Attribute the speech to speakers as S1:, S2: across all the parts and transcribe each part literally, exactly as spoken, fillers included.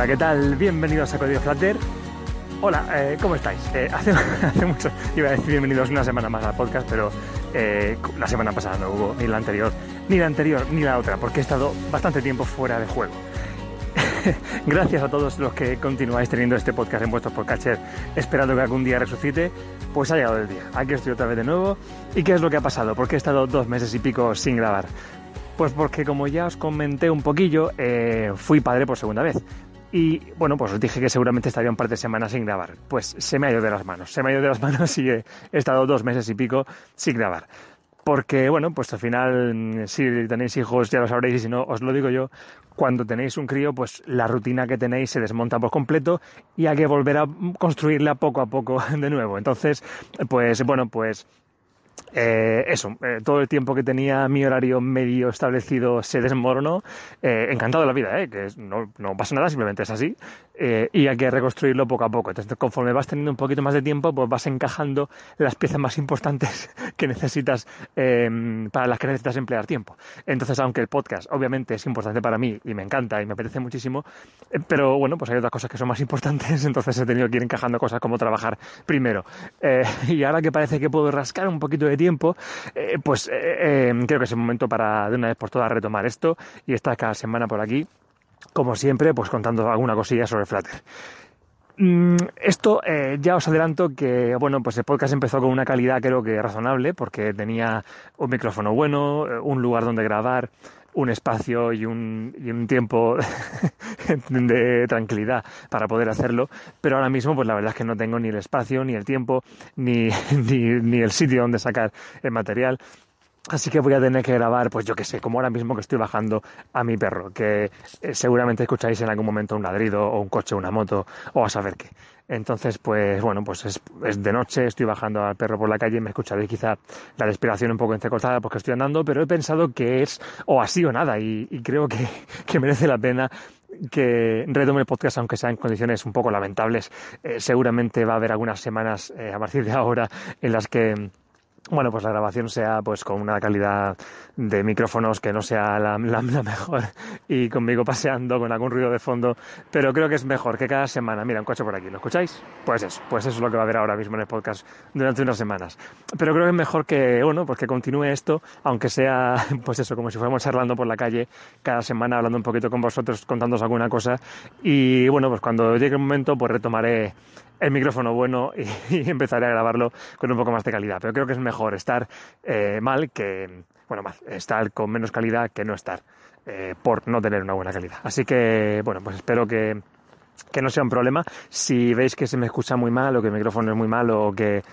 S1: Hola, ¿qué tal? Bienvenidos a Código Flutter. Hola, eh, ¿cómo estáis? Eh, hace, hace mucho, iba a decir bienvenidos una semana más al podcast, pero eh, la semana pasada no hubo, ni la anterior, ni la anterior, ni la otra, porque he estado bastante tiempo fuera de juego. Gracias a todos los que continuáis teniendo este podcast en vuestros podcatchers, esperando que algún día resucite. Pues ha llegado el día, aquí estoy otra vez de nuevo. ¿Y qué es lo que ha pasado? ¿Por qué he estado dos meses y pico sin grabar? Pues porque, como ya os comenté un poquillo, eh, fui padre por segunda vez. Y bueno, pues os dije que seguramente estaría un par de semanas sin grabar. Pues se me ha ido de las manos, se me ha ido de las manos y he, he estado dos meses y pico sin grabar. Porque, bueno, pues al final, si tenéis hijos ya lo sabréis, y si no, os lo digo yo, cuando tenéis un crío, pues la rutina que tenéis se desmonta por completo y hay que volver a construirla poco a poco de nuevo. Entonces, pues bueno, pues Eh, eso, eh, todo el tiempo que tenía mi horario medio establecido se desmoronó. Eh, encantado de la vida, eh, que no, no pasa nada, simplemente es así. Eh, y hay que reconstruirlo poco a poco. Entonces, conforme vas teniendo un poquito más de tiempo, pues vas encajando las piezas más importantes que necesitas, eh, para las que necesitas emplear tiempo. Entonces, aunque el podcast obviamente es importante para mí y me encanta y me apetece muchísimo, eh, pero bueno, pues hay otras cosas que son más importantes, entonces he tenido que ir encajando cosas como trabajar primero. Eh, y ahora que parece que puedo rascar un poquito de tiempo, eh, pues eh, eh, creo que es el momento para de una vez por todas retomar esto y estar cada semana por aquí, como siempre, pues contando alguna cosilla sobre Flutter. Mm, esto eh, ya os adelanto que, bueno, pues el podcast empezó con una calidad creo que razonable, porque tenía un micrófono bueno, un lugar donde grabar, un espacio y un, y un tiempo de tranquilidad para poder hacerlo, pero ahora mismo pues la verdad es que no tengo ni el espacio, ni el tiempo, ni, ni, ni el sitio donde sacar el material. Así que voy a tener que grabar, pues yo qué sé, como ahora mismo que estoy bajando a mi perro, que eh, seguramente escucháis en algún momento un ladrido o un coche, una moto o a saber qué. Entonces, pues bueno, pues es, es de noche, estoy bajando al perro por la calle y me escucharéis quizá la respiración un poco entrecortada porque estoy andando, pero he pensado que es o así o nada y, y creo que, que merece la pena que retome el podcast, aunque sea en condiciones un poco lamentables. Eh, seguramente va a haber algunas semanas eh, a partir de ahora en las que, bueno, pues la grabación sea pues con una calidad de micrófonos que no sea la, la, la mejor y conmigo paseando con algún ruido de fondo, pero creo que es mejor que cada semana, mira, un coche por aquí, ¿lo escucháis? Pues eso, pues eso es lo que va a haber ahora mismo en el podcast durante unas semanas. Pero creo que es mejor que, bueno, pues que continúe esto, aunque sea, pues eso, como si fuéramos charlando por la calle cada semana, hablando un poquito con vosotros, contándoos alguna cosa y, bueno, pues cuando llegue el momento, pues retomaré el micrófono bueno y, y empezaré a grabarlo con un poco más de calidad. Pero creo que es mejor estar eh, mal que, bueno, mal, estar con menos calidad que no estar eh, por no tener una buena calidad. Así que, bueno, pues espero que, que no sea un problema. Si veis que se me escucha muy mal o que el micrófono es muy malo o que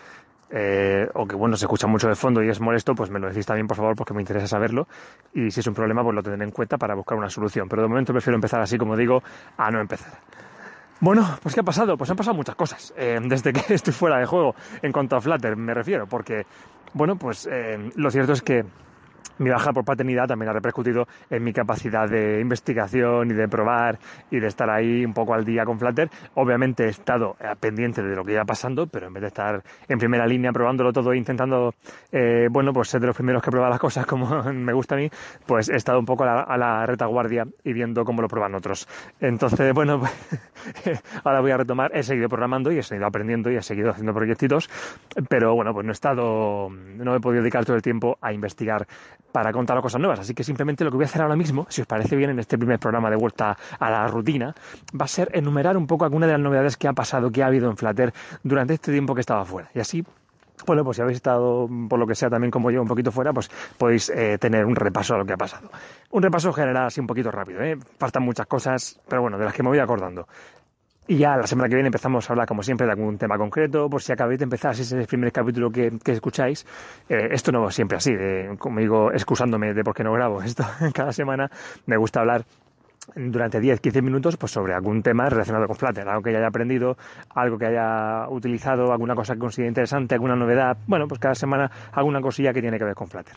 S1: Eh, o que bueno, se escucha mucho de fondo y es molesto, pues me lo decís también, por favor, porque me interesa saberlo y si es un problema, pues lo tendré en cuenta para buscar una solución. Pero de momento prefiero empezar así, como digo, a no empezar. Bueno, pues ¿qué ha pasado? Pues han pasado muchas cosas eh, desde que estoy fuera de juego, en cuanto a Flutter me refiero, porque, bueno, pues eh, lo cierto es que mi baja por paternidad también ha repercutido en mi capacidad de investigación y de probar y de estar ahí un poco al día con Flutter. Obviamente he estado pendiente de lo que iba pasando, pero en vez de estar en primera línea probándolo todo e intentando, eh, bueno, pues ser de los primeros que prueban las cosas como me gusta a mí, pues he estado un poco a la, a la retaguardia y viendo cómo lo prueban otros. Entonces, bueno, pues, ahora voy a retomar. He seguido programando y he seguido aprendiendo y he seguido haciendo proyectitos, pero bueno, pues no he estado, no he podido dedicar todo el tiempo a investigar para contar cosas nuevas, así que simplemente lo que voy a hacer ahora mismo, si os parece bien en este primer programa de vuelta a la rutina, va a ser enumerar un poco algunas de las novedades que ha pasado, que ha habido en Flutter durante este tiempo que estaba fuera, y así, bueno, pues si habéis estado, por lo que sea, también como yo, un poquito fuera, pues podéis eh, tener un repaso a lo que ha pasado. Un repaso general así un poquito rápido, ¿eh? Faltan muchas cosas, pero bueno, de las que me voy acordando. Y ya la semana que viene empezamos a hablar, como siempre, de algún tema concreto, por si acabáis de empezar, si es el primer capítulo que, que escucháis. Eh, esto no es siempre así, de, como digo, excusándome de por qué no grabo esto cada semana. Me gusta hablar durante diez a quince minutos pues sobre algún tema relacionado con Flutter, algo que ya haya aprendido, algo que haya utilizado, alguna cosa que considere interesante, alguna novedad. Bueno, pues cada semana alguna cosilla que tiene que ver con Flutter.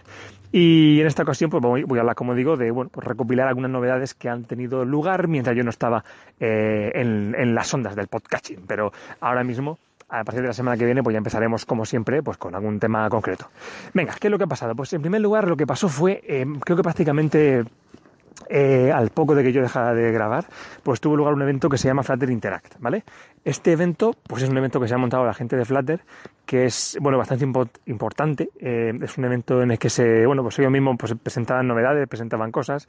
S1: Y en esta ocasión pues voy, voy a hablar, como digo, de bueno, pues recopilar algunas novedades que han tenido lugar mientras yo no estaba eh, en, en las ondas del podcasting, pero ahora mismo, a partir de la semana que viene, pues ya empezaremos, como siempre, pues con algún tema concreto. Venga, ¿qué es lo que ha pasado? Pues en primer lugar, lo que pasó fue, eh, creo que prácticamente eh, al poco de que yo dejara de grabar, pues tuvo lugar un evento que se llama Flutter Interact, ¿vale? Este evento, pues es un evento que se ha montado la gente de Flutter, que es, bueno, bastante impo- importante. Eh, es un evento en el que se, bueno, pues ellos mismos pues, presentaban novedades, presentaban cosas,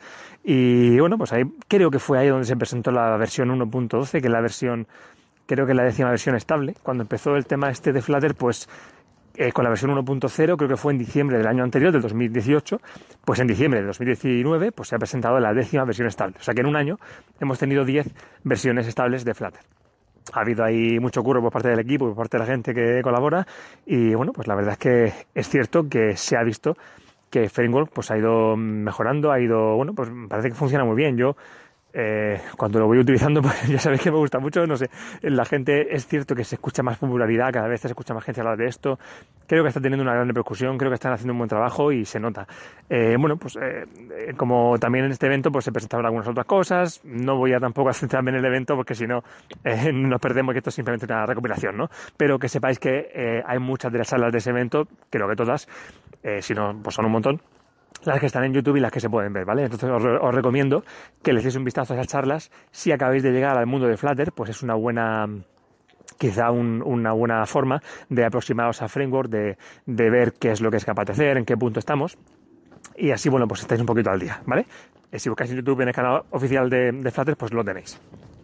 S1: y bueno, pues ahí creo que fue ahí donde se presentó la versión uno punto doce, que es la versión, creo que es la décima versión estable. Cuando empezó el tema este de Flutter, pues Eh, con la versión uno punto cero, creo que fue en diciembre del año anterior, del dos mil dieciocho, pues en diciembre de dos mil diecinueve pues se ha presentado la décima versión estable. O sea que en un año hemos tenido diez versiones estables de Flutter. Ha habido ahí mucho curro por parte del equipo, por parte de la gente que colabora, y bueno, pues la verdad es que es cierto que se ha visto que Framework pues ha ido mejorando, ha ido, bueno, pues parece que funciona muy bien. Yo Eh, cuando lo voy utilizando, pues ya sabéis que me gusta mucho, no sé, la gente, es cierto que se escucha más popularidad, cada vez se escucha más gente hablar de esto, creo que está teniendo una gran repercusión, creo que están haciendo un buen trabajo y se nota. Eh, bueno, pues eh, como también en este evento pues se presentaron algunas otras cosas, no voy a tampoco a centrarme en el evento porque si no eh, nos perdemos, que esto es simplemente una recopilación, ¿no? Pero que sepáis que eh, hay muchas de las salas de ese evento, creo que todas, eh, si no, pues son un montón, las que están en YouTube y las que se pueden ver, ¿vale? Entonces os, os recomiendo que le deis un vistazo a esas charlas. Si acabáis de llegar al mundo de Flutter, pues es una buena, quizá un, una buena forma de aproximaros a Framework, de, de ver qué es lo que es capaz de hacer, en qué punto estamos, y así, bueno, pues estáis un poquito al día, ¿vale? Eh, si buscáis en YouTube en el canal oficial de, de Flutter, pues lo tenéis.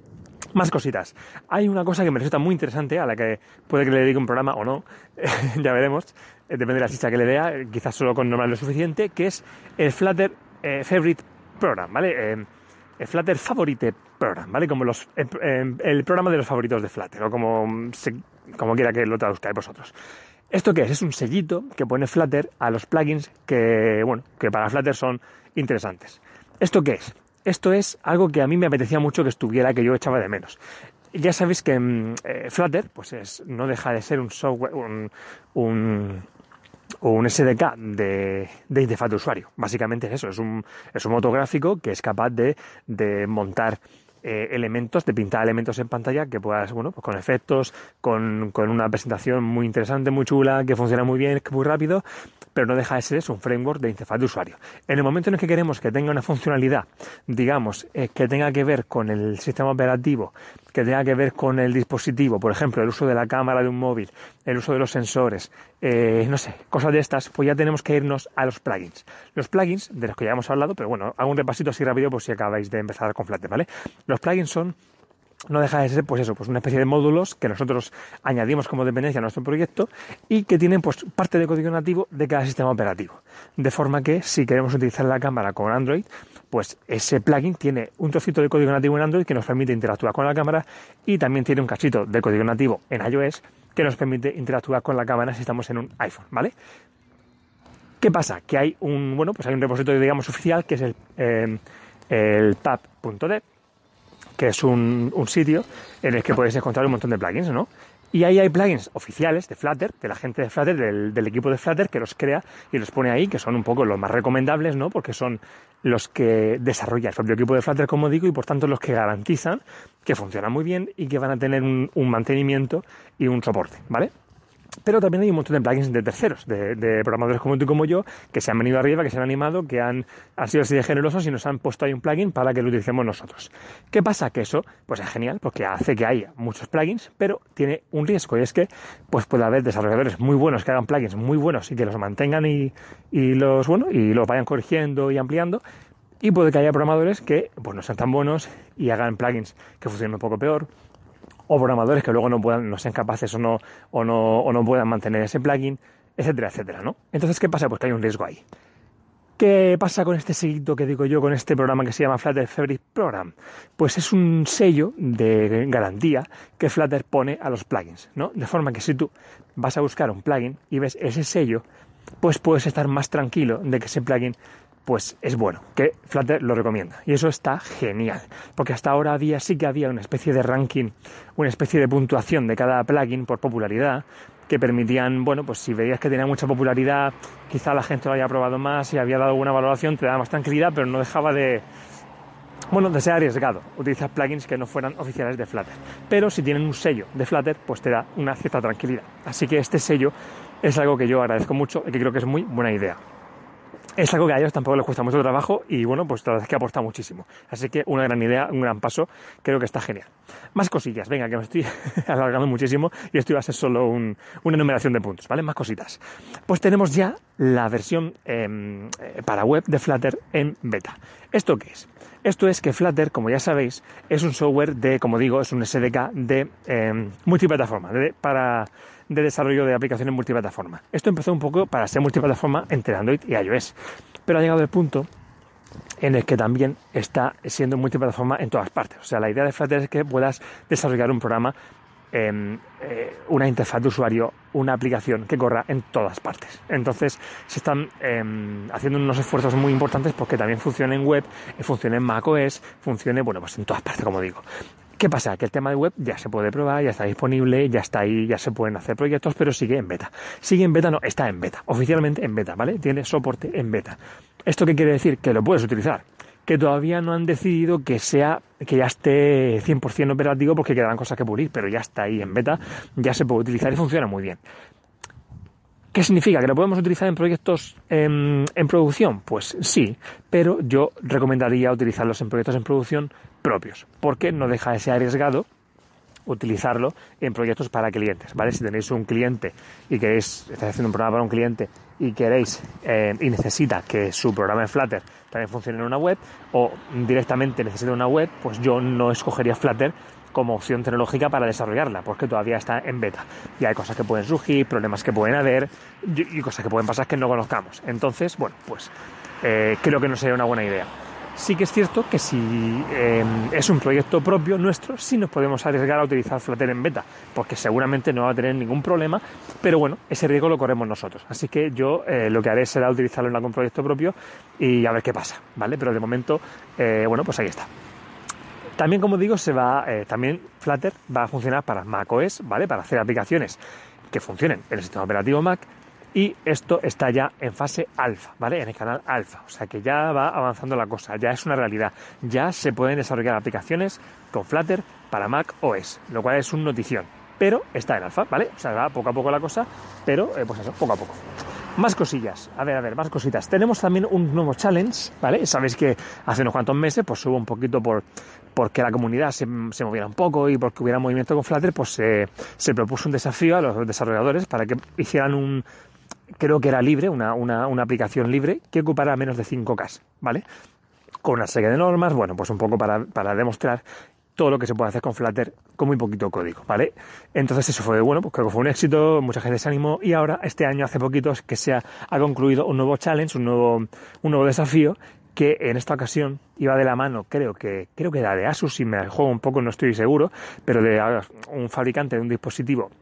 S1: Más cositas. Hay una cosa que me resulta muy interesante, a la que puede que le dedique un programa o no, ya veremos, eh, depende de la chicha que le vea, eh, quizás solo con nombrar lo suficiente, que es el Flutter eh, Favorite Program, ¿vale? Eh, el Flutter Favorite Program, ¿vale? Como los, eh, eh, el programa de los favoritos de Flutter, o como, se, como quiera que lo traduzcáis vosotros. ¿Esto qué es? Es un sellito que pone Flutter a los plugins que, bueno, que para Flutter son interesantes. ¿Esto qué es? Esto es algo que a mí me apetecía mucho que estuviera, que yo echaba de menos. Ya sabéis que eh, Flutter pues es, no deja de ser un software, un, un, un S D K de, de interfaz de usuario. Básicamente es eso, es un, es un motor gráfico que es capaz de, de montar eh, elementos, de pintar elementos en pantalla que puedas, bueno, pues con efectos, con, con una presentación muy interesante, muy chula, que funciona muy bien, que muy rápido, pero no deja de ser eso, un framework de interfaz de usuario. En el momento en el que queremos que tenga una funcionalidad, digamos, eh, que tenga que ver con el sistema operativo, que tenga que ver con el dispositivo, por ejemplo, el uso de la cámara de un móvil, el uso de los sensores, eh, no sé, cosas de estas, pues ya tenemos que irnos a los plugins. Los plugins, de los que ya hemos hablado, pero bueno, hago un repasito así rápido por si acabáis de empezar con Flutter, ¿vale? Los plugins son, no deja de ser, pues eso, pues una especie de módulos que nosotros añadimos como dependencia a nuestro proyecto y que tienen, pues, parte de código nativo de cada sistema operativo. De forma que, si queremos utilizar la cámara con Android, pues ese plugin tiene un trocito de código nativo en Android que nos permite interactuar con la cámara y también tiene un cachito de código nativo en iOS que nos permite interactuar con la cámara si estamos en un iPhone, ¿vale? ¿Qué pasa? Que hay un, bueno, pues hay un repositorio, digamos, oficial que es el, eh, el pub punto dev, que es un, un sitio en el que podéis encontrar un montón de plugins, ¿no? Y ahí hay plugins oficiales de Flutter, de la gente de Flutter, del, del equipo de Flutter, que los crea y los pone ahí, que son un poco los más recomendables, ¿no? Porque son los que desarrolla el propio equipo de Flutter, como digo, y por tanto los que garantizan que funcionan muy bien y que van a tener un, un mantenimiento y un soporte, ¿vale? Pero también hay un montón de plugins de terceros, de, de programadores como tú y como yo, que se han venido arriba, que se han animado, que han, han sido así de generosos y nos han puesto ahí un plugin para que lo utilicemos nosotros. ¿Qué pasa? Que eso pues es genial, porque hace que haya muchos plugins, pero tiene un riesgo, y es que pues puede haber desarrolladores muy buenos que hagan plugins muy buenos y que los mantengan y, y los bueno y los vayan corrigiendo y ampliando, y puede que haya programadores que pues no sean tan buenos y hagan plugins que funcionen un poco peor, o programadores que luego no puedan, no sean capaces o no, o no, o no puedan mantener ese plugin, etcétera, etcétera, ¿no? Entonces, ¿qué pasa? Pues que hay un riesgo ahí. ¿Qué pasa con este sellito que digo yo, con este programa que se llama Flutter Favorite Program? Pues es un sello de garantía que Flutter pone a los plugins, ¿no? De forma que si tú vas a buscar un plugin y ves ese sello, pues puedes estar más tranquilo de que ese plugin pues es bueno, que Flutter lo recomienda. Y eso está genial, porque hasta ahora había sí que había una especie de ranking, una especie de puntuación de cada plugin por popularidad, que permitían, bueno, pues si veías que tenía mucha popularidad, quizá la gente lo haya probado más y había dado alguna valoración, te daba más tranquilidad, pero no dejaba de, bueno, de ser arriesgado utilizar plugins que no fueran oficiales de Flutter. Pero si tienen un sello de Flutter, pues te da una cierta tranquilidad. Así que este sello es algo que yo agradezco mucho y que creo que es muy buena idea. es algo que a ellos tampoco les cuesta mucho trabajo y bueno, pues la verdad es que aporta muchísimo. Así que una gran idea, un gran paso, creo que está genial. Más cosillas, venga, que me estoy alargando muchísimo y esto iba a ser solo un, una enumeración de puntos, ¿vale? Más cositas. Pues tenemos ya la versión eh, para web de Flutter en beta. ¿Esto qué es? Esto es que Flutter, como ya sabéis, es un software de, como digo, es un S D K de eh, multiplataforma, de, para... de desarrollo de aplicaciones multiplataforma. Esto empezó un poco para ser multiplataforma entre Android y iOS, pero ha llegado el punto en el que también está siendo multiplataforma en todas partes. O sea, la idea de Flutter es que puedas desarrollar un programa, eh, eh, una interfaz de usuario, una aplicación que corra en todas partes. Entonces, se están eh, haciendo unos esfuerzos muy importantes porque también funcione en web, funcione en macOS, funcione, bueno, pues en todas partes, como digo. ¿Qué pasa? Que el tema de web ya se puede probar, ya está disponible, ya está ahí, ya se pueden hacer proyectos, pero sigue en beta. Sigue en beta, no, está en beta, oficialmente en beta, ¿vale? Tiene soporte en beta. ¿Esto qué quiere decir? Que lo puedes utilizar. Que todavía no han decidido que sea, que ya esté cien por ciento operativo porque quedan cosas que pulir, pero ya está ahí en beta, ya se puede utilizar y funciona muy bien. ¿Qué significa? ¿Que lo podemos utilizar en proyectos en, en producción? Pues sí, pero yo recomendaría utilizarlos en proyectos en producción propios, porque no deja de ser arriesgado utilizarlo en proyectos para clientes, ¿vale? Si tenéis un cliente y queréis, estáis haciendo un programa para un cliente y queréis eh, y necesita que su programa en Flutter también funcione en una web o directamente necesita una web, pues yo no escogería Flutter como opción tecnológica para desarrollarla, porque todavía está en beta y hay cosas que pueden surgir, problemas que pueden haber y, y cosas que pueden pasar que no conozcamos. Entonces, bueno, pues eh, creo que no sería una buena idea. Sí que es cierto que si eh, es un proyecto propio nuestro, sí nos podemos arriesgar a utilizar Flutter en beta, porque seguramente no va a tener ningún problema, pero bueno, ese riesgo lo corremos nosotros. Así que yo eh, lo que haré será utilizarlo en algún proyecto propio y a ver qué pasa, ¿vale? Pero de momento, eh, bueno, pues ahí está. También, como digo, se va, eh, también Flutter va a funcionar para macOS, ¿vale? Para hacer aplicaciones que funcionen en el sistema operativo Mac. Y esto está ya en fase alfa, ¿vale? En el canal alfa. O sea que ya va avanzando la cosa, ya es una realidad. Ya se pueden desarrollar aplicaciones con Flutter para Mac O S, lo cual es un notición. Pero está en alfa, ¿vale? O sea, va poco a poco la cosa, pero eh, pues eso, poco a poco. Más cosillas, a ver, a ver, más cositas. Tenemos también un nuevo challenge, ¿vale? Sabéis que hace unos cuantos meses pues hubo un poquito por porque la comunidad se, se moviera un poco y porque hubiera movimiento con Flutter, pues eh, se propuso un desafío a los desarrolladores para que hicieran un... creo que era libre, una, una, una aplicación libre que ocupara menos de cinco K, ¿vale? Con una serie de normas, bueno, pues un poco para, para demostrar todo lo que se puede hacer con Flutter con muy poquito código, ¿vale? Entonces eso fue, bueno, pues creo que fue un éxito, mucha gente se animó y ahora, este año, hace poquito, es que se ha, ha concluido un nuevo challenge, un nuevo, un nuevo desafío que en esta ocasión iba de la mano, creo que creo que era de Asus, si me juego un poco no estoy seguro, pero de un fabricante de un dispositivo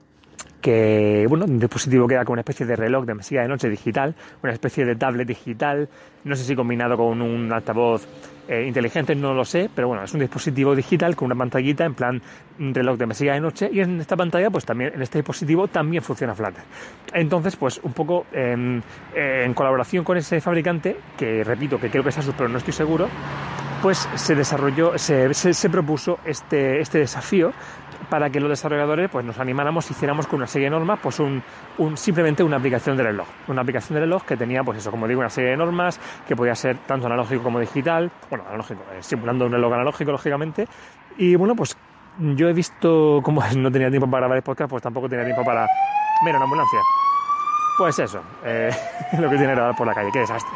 S1: que, bueno, un dispositivo que era como una especie de reloj de mesilla de noche digital, una especie de tablet digital, no sé si combinado con un altavoz eh, inteligente, no lo sé, pero bueno, es un dispositivo digital con una pantallita en plan un reloj de mesilla de noche y en esta pantalla, pues también, en este dispositivo también funciona Flutter. Entonces, pues un poco eh, eh, en colaboración con ese fabricante, que repito, que creo que es Asus, pero no estoy seguro, pues se desarrolló, se, se, se propuso este, este desafío para que los desarrolladores pues nos animáramos y hiciéramos con una serie de normas pues un, un simplemente una aplicación de reloj, una aplicación de reloj que tenía pues eso, como digo, una serie de normas que podía ser tanto analógico como digital, bueno, analógico, eh, simulando un reloj analógico lógicamente, y bueno, pues yo he visto, como no tenía tiempo para grabar el podcast, pues tampoco tenía tiempo para... Mira, una ambulancia. Pues eso, eh, lo que tiene grabar por la calle, qué desastre.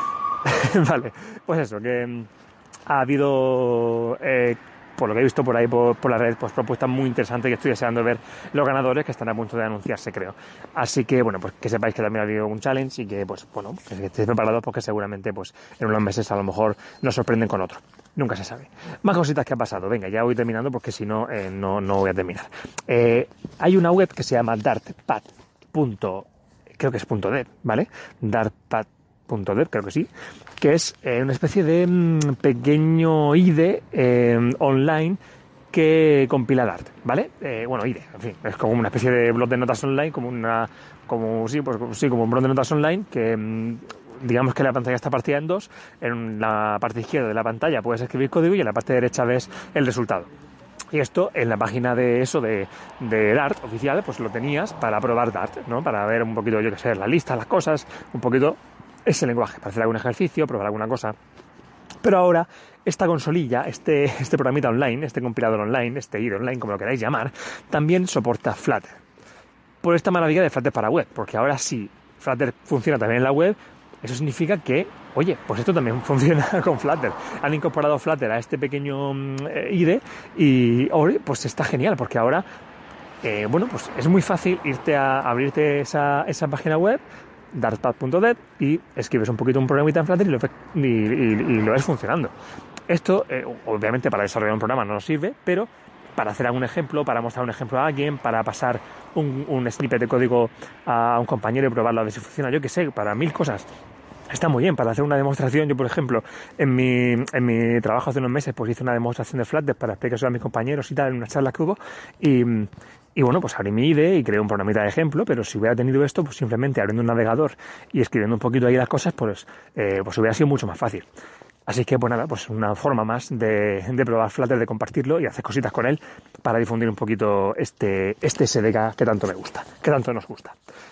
S1: Vale, pues eso, que mm, ha habido... Eh, por lo que he visto por ahí por, por la red, pues propuestas muy interesantes que estoy deseando ver los ganadores que están a punto de anunciarse, creo. Así que, bueno, pues que sepáis que también ha habido un challenge y que, pues, bueno, que estéis preparados porque seguramente, pues, en unos meses a lo mejor nos sorprenden con otro. Nunca se sabe. Más cositas que ha pasado. Venga, ya voy terminando porque si no, eh, no, no voy a terminar. Eh, hay una web que se llama dartpad. Creo que es punto .dev, ¿vale? dartpad. .dev, creo que sí, que es eh, una especie de mm, pequeño I D E eh, online que compila Dart, ¿vale? Eh, bueno, I D E, en fin, es como una especie de blog de notas online, como una, como sí, pues sí, como un blog de notas online que mm, digamos que la pantalla está partida en dos, en la parte izquierda de la pantalla puedes escribir código y en la parte derecha ves el resultado. Y esto en la página de eso de, de Dart oficial, pues lo tenías para probar Dart, ¿no? Para ver un poquito, yo qué sé, la lista, las cosas, un poquito ese lenguaje para hacer algún ejercicio, probar alguna cosa. Pero ahora, esta consolilla, este, este programita online, este compilador online, este I D E online, como lo queráis llamar, también soporta Flutter. Por esta maravilla de Flutter para web, porque ahora sí, Flutter funciona también en la web, eso significa que, oye, pues esto también funciona con Flutter. Han incorporado Flutter a este pequeño eh, I D E y, oye, pues está genial, porque ahora, eh, bueno, pues es muy fácil irte a abrirte esa, esa página web, dartpad punto dev, y escribes un poquito un programita en Flutter y lo, y, y, y lo ves funcionando. Esto, eh, obviamente, para desarrollar un programa no nos sirve, pero para hacer algún ejemplo, para mostrar un ejemplo a alguien, para pasar un, un snippet de código a un compañero y probarlo a ver si funciona, yo qué sé, para mil cosas. Está muy bien para hacer una demostración. Yo, por ejemplo, en mi, en mi trabajo hace unos meses, pues hice una demostración de Flutter para explicar a mis compañeros y tal, en una charla que hubo, y, y bueno, pues abrí mi I D E y creé un programita de ejemplo, pero si hubiera tenido esto, pues simplemente abriendo un navegador y escribiendo un poquito ahí las cosas, pues, eh, pues hubiera sido mucho más fácil. Así que, pues nada, pues una forma más de, de probar Flutter, de compartirlo y hacer cositas con él para difundir un poquito este, este S D K que tanto me gusta, que tanto nos gusta.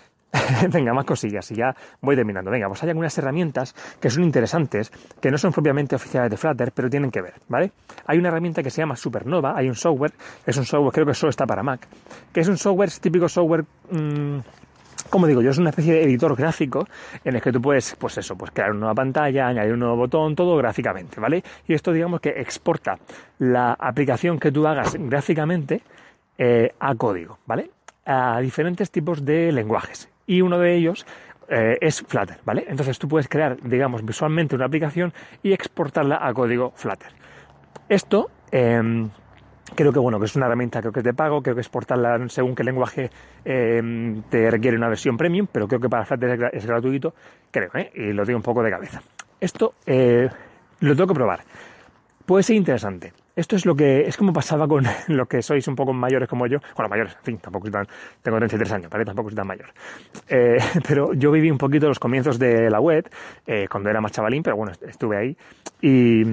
S1: Venga, más cosillas y ya voy terminando. Venga, pues hay algunas herramientas que son interesantes, que no son propiamente oficiales de Flutter, pero tienen que ver, ¿vale? Hay una herramienta que se llama Supernova, hay un software, es un software, creo que solo está para Mac, que es un software, es típico software... Mmm, como digo yo, es una especie de editor gráfico en el que tú puedes, pues eso, pues crear una nueva pantalla, añadir un nuevo botón, todo gráficamente, ¿vale? Y esto, digamos que exporta la aplicación que tú hagas gráficamente eh, a código, ¿vale? A diferentes tipos de lenguajes. Y uno de ellos eh, es Flutter, ¿vale? Entonces tú puedes crear, digamos, visualmente una aplicación y exportarla a código Flutter. Esto... Eh, Creo que bueno, que es una herramienta, creo que es de pago, creo que exportarla según qué lenguaje eh, te requiere una versión premium, pero creo que para Flutter es, es gratuito, creo, ¿eh? Y lo digo un poco de cabeza. Esto eh, lo tengo que probar. Puede ser interesante. Esto es lo que es como pasaba con los que sois un poco mayores como yo. Bueno, mayores, en fin, tampoco soy tan, tengo treinta y tres años, ¿vale? Tampoco soy tan mayor. Eh, pero yo viví un poquito los comienzos de la web, eh, cuando era más chavalín, pero bueno, estuve ahí. Y...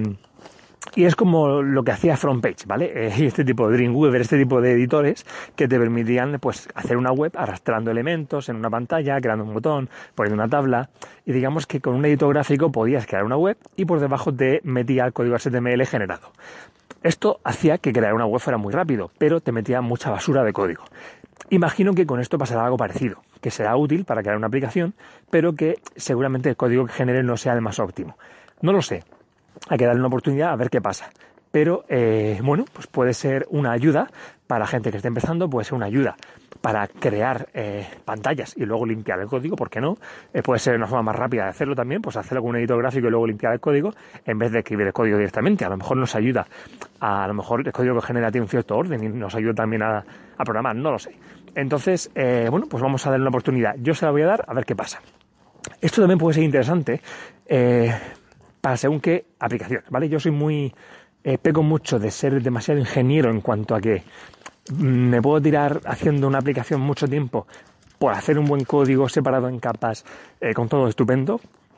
S1: Y es como lo que hacía FrontPage, ¿vale? Eh, este tipo de Dreamweaver, este tipo de editores que te permitían, pues, hacer una web arrastrando elementos en una pantalla, creando un botón, poniendo una tabla. Y digamos que con un editor gráfico podías crear una web y por debajo te metía el código H T M L generado. Esto hacía que crear una web fuera muy rápido, pero te metía mucha basura de código. Imagino que con esto pasará algo parecido, que será útil para crear una aplicación, pero que seguramente el código que genere no sea el más óptimo. No lo sé. Hay que darle una oportunidad a ver qué pasa. Pero, eh, bueno, pues puede ser una ayuda para gente que esté empezando, puede ser una ayuda para crear eh, pantallas y luego limpiar el código, ¿por qué no? Eh, puede ser una forma más rápida de hacerlo también, pues hacerlo con un editor gráfico y luego limpiar el código en vez de escribir el código directamente. A lo mejor nos ayuda, a, a lo mejor el código que genera tiene un cierto orden y nos ayuda también a, a programar, no lo sé. Entonces, eh, bueno, pues vamos a darle una oportunidad. Yo se la voy a dar a ver qué pasa. Esto también puede ser interesante, eh, para según qué aplicaciones, ¿vale? Yo soy muy... Eh, peco mucho de ser demasiado ingeniero en cuanto a que me puedo tirar haciendo una aplicación mucho tiempo por hacer un buen código separado en capas, eh, con todo estupendo,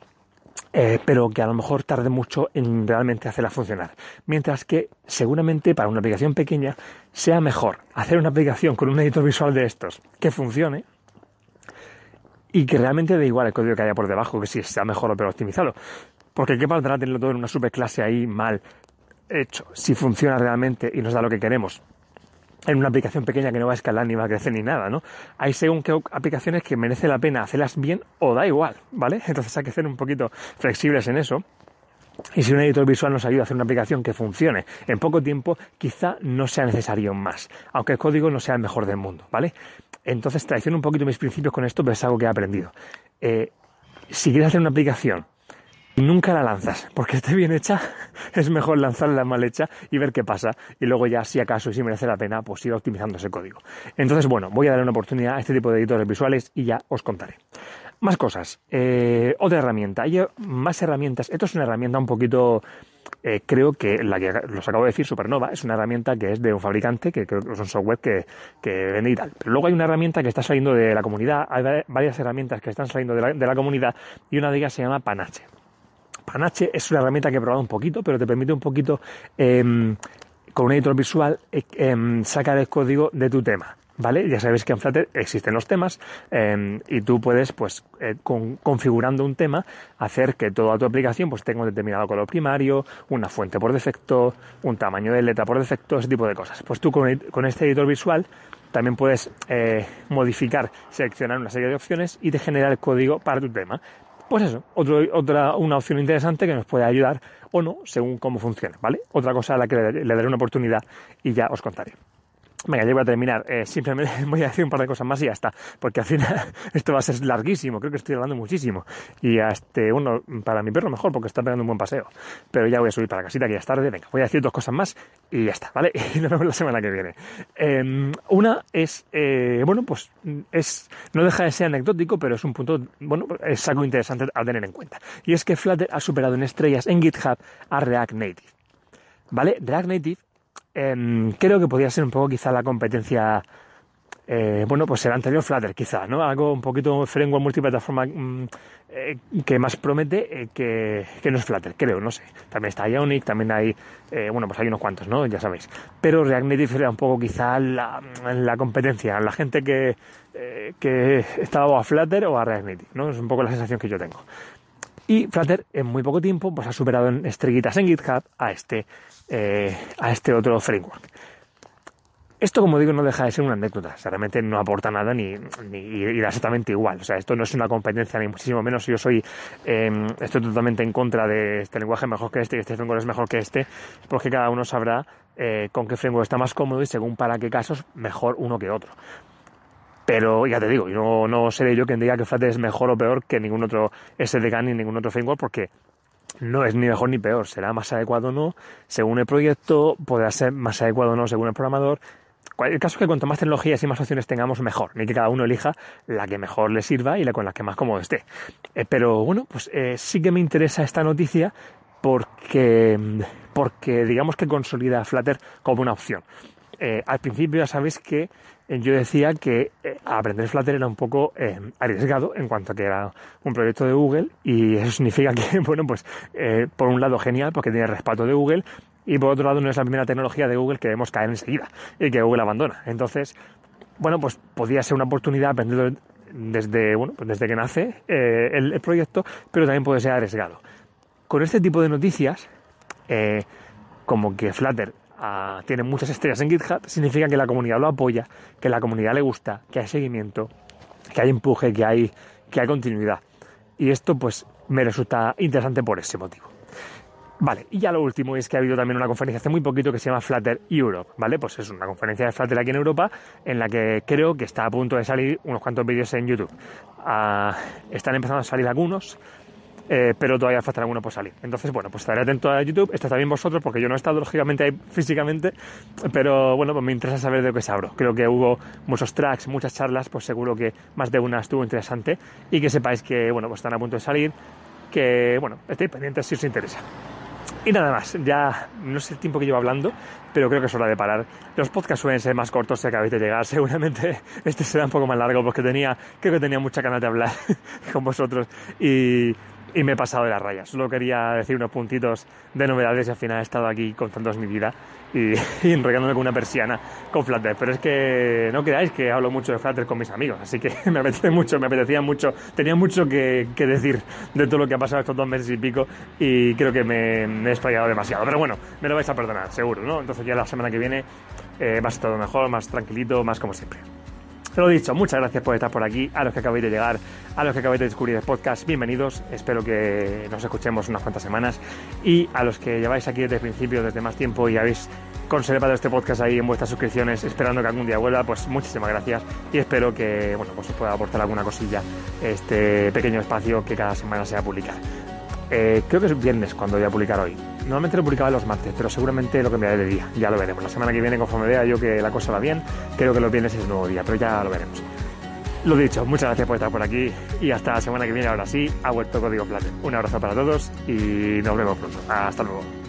S1: eh, pero que a lo mejor tarde mucho en realmente hacerla funcionar. Mientras que seguramente para una aplicación pequeña sea mejor hacer una aplicación con un editor visual de estos que funcione y que realmente dé igual el código que haya por debajo, que si sea mejor o peor optimizado. Porque qué valdrá tenerlo todo en una superclase ahí mal hecho, si funciona realmente y nos da lo que queremos en una aplicación pequeña que no va a escalar ni va a crecer ni nada, ¿no? Hay según qué aplicaciones que merece la pena hacerlas bien o da igual, ¿vale? Entonces hay que ser un poquito flexibles en eso. Y si un editor visual nos ayuda a hacer una aplicación que funcione en poco tiempo, quizá no sea necesario más, aunque el código no sea el mejor del mundo, ¿vale? Entonces traiciono un poquito mis principios con esto, pero es algo que he aprendido. Eh, si quieres hacer una aplicación y nunca la lanzas, porque esté bien hecha, es mejor lanzarla mal hecha y ver qué pasa. Y luego ya, si acaso, y si merece la pena, pues ir optimizando ese código. Entonces, bueno, voy a darle una oportunidad a este tipo de editores visuales y ya os contaré. Más cosas. Eh, otra herramienta. Hay más herramientas. Esto es una herramienta un poquito... Eh, creo que la que los acabo de decir, Supernova, es una herramienta que es de un fabricante, que creo que es un software que, que vende y tal. Pero luego hay una herramienta que está saliendo de la comunidad. Hay varias herramientas que están saliendo de la, de la comunidad y una de ellas se llama Panache. Panache es una herramienta que he probado un poquito, pero te permite un poquito, eh, con un editor visual, eh, eh, sacar el código de tu tema. ¿vale? Ya sabéis que en Flutter existen los temas eh, y tú puedes, pues, eh, con, configurando un tema, hacer que toda tu aplicación pues tenga un determinado color primario, una fuente por defecto, un tamaño de letra por defecto, ese tipo de cosas. Pues tú con, con este editor visual también puedes eh, modificar, seleccionar una serie de opciones y te genera el código para tu tema. Pues eso, otro, otra una opción interesante que nos puede ayudar o no, según cómo funcione, ¿vale? Otra cosa a la que le, le daré una oportunidad y ya os contaré. Venga, ya voy a terminar. Eh, simplemente voy a decir un par de cosas más y ya está. Porque al final esto va a ser larguísimo. Creo que estoy hablando muchísimo. Y este, bueno, para mi perro mejor porque está pegando un buen paseo. Pero ya voy a subir para la casita que ya es tarde. Venga, voy a decir dos cosas más y ya está, ¿vale? Y nos vemos la semana que viene. Eh, una es, eh, bueno, pues es no deja de ser anecdótico, pero es un punto, bueno, es algo interesante a tener en cuenta. Y es que Flutter ha superado en estrellas en GitHub a React Native. ¿Vale? React Native Eh, creo que podría ser un poco quizá la competencia, eh, bueno, pues el anterior Flutter quizá, ¿no? Algo un poquito framework multiplataforma mm, eh, que más promete eh, que, que no es Flutter, creo, no sé. También está Ionic, también hay, eh, bueno, pues hay unos cuantos, ¿no? Ya sabéis. Pero React Native era un poco quizá la, la competencia, la gente que, eh, que estaba a Flutter o a React Native, ¿no? Es un poco la sensación que yo tengo. Y Flutter en muy poco tiempo pues ha superado en estrellitas en GitHub a este, eh, a este otro framework. Esto, como digo, no deja de ser una anécdota. O sea, realmente no aporta nada ni, ni y da exactamente igual. O sea, esto no es una competencia ni muchísimo menos. Yo soy eh, estoy totalmente en contra de este lenguaje mejor que este y este framework es mejor que este, porque cada uno sabrá eh, con qué framework está más cómodo y según para qué casos mejor uno que otro. Pero ya te digo, yo no, no seré yo quien diga que Flutter es mejor o peor que ningún otro S D K ni ningún otro framework, porque no es ni mejor ni peor. Será más adecuado o no según el proyecto, podrá ser más adecuado o no según el programador. El caso es que cuanto más tecnologías y más opciones tengamos, mejor. Ni que cada uno elija la que mejor le sirva y la con la que más cómodo esté. Eh, pero bueno, pues eh, sí que me interesa esta noticia porque, porque digamos que consolida a Flutter como una opción. Eh, al principio ya sabéis que eh, yo decía que eh, aprender Flutter era un poco eh, arriesgado en cuanto a que era un proyecto de Google y eso significa que, bueno, pues eh, por un lado genial porque tiene respaldo de Google y por otro lado no es la primera tecnología de Google que vemos caer enseguida y que Google abandona. Entonces, bueno, pues podría ser una oportunidad aprenderlo desde, bueno, pues desde que nace eh, el, el proyecto, pero también puede ser arriesgado. Con este tipo de noticias, eh, como que Flutter Uh, tiene muchas estrellas en GitHub, significa que la comunidad lo apoya, que la comunidad le gusta, que hay seguimiento, que hay empuje, que hay, que hay continuidad. Y esto pues me resulta interesante por ese motivo. Vale, y ya lo último es que ha habido también una conferencia hace muy poquito que se llama Flutter Europe, ¿vale? Pues es una conferencia de Flutter aquí en Europa en la que creo que está a punto de salir unos cuantos vídeos en YouTube. Uh, están empezando a salir algunos, Eh, pero todavía falta alguno por salir. Entonces, bueno, pues estaré atento a YouTube, estáis también vosotros, porque yo no he estado lógicamente ahí físicamente, pero bueno, pues me interesa saber de lo que se hablo. Creo que hubo muchos tracks, muchas charlas, pues seguro que más de una estuvo interesante y que sepáis que, bueno, pues están a punto de salir, que, bueno, estéis pendientes si os interesa. Y nada más, ya no sé el tiempo que llevo hablando, pero creo que es hora de parar. Los podcasts suelen ser más cortos si acabáis de llegar. Seguramente este será un poco más largo porque tenía, creo que tenía mucha ganas de hablar con vosotros y... Y me he pasado de la raya. Solo quería decir unos puntitos de novedades y al final he estado aquí contándoos mi vida y, y enrollándome con una persiana con Flutter. Pero es que no creáis que hablo mucho de Flutter con mis amigos, así que me apetece mucho, me apetecía mucho, tenía mucho que, que decir de todo lo que ha pasado estos dos meses y pico y creo que me, me he explayado demasiado. Pero bueno, me lo vais a perdonar, seguro, ¿no? Entonces ya la semana que viene eh, va a ser todo mejor, más tranquilito, más como siempre. Lo dicho, muchas gracias por estar por aquí, a los que acabáis de llegar, a los que acabáis de descubrir el podcast, bienvenidos, espero que nos escuchemos unas cuantas semanas y a los que lleváis aquí desde el principio, desde más tiempo y habéis conservado este podcast ahí en vuestras suscripciones esperando que algún día vuelva, pues muchísimas gracias y espero que, bueno, pues os pueda aportar alguna cosilla este pequeño espacio que cada semana se va a publicar. Eh, creo que es viernes cuando voy a publicar hoy. Normalmente lo publicaba los martes, pero seguramente lo cambiaré de día. Ya lo veremos. La semana que viene, conforme vea yo que la cosa va bien, creo que los viernes es el nuevo día, pero ya lo veremos. Lo dicho, muchas gracias por estar por aquí y hasta la semana que viene, ahora sí, ha vuelto Código Flutter. Un abrazo para todos y nos vemos pronto. Hasta luego.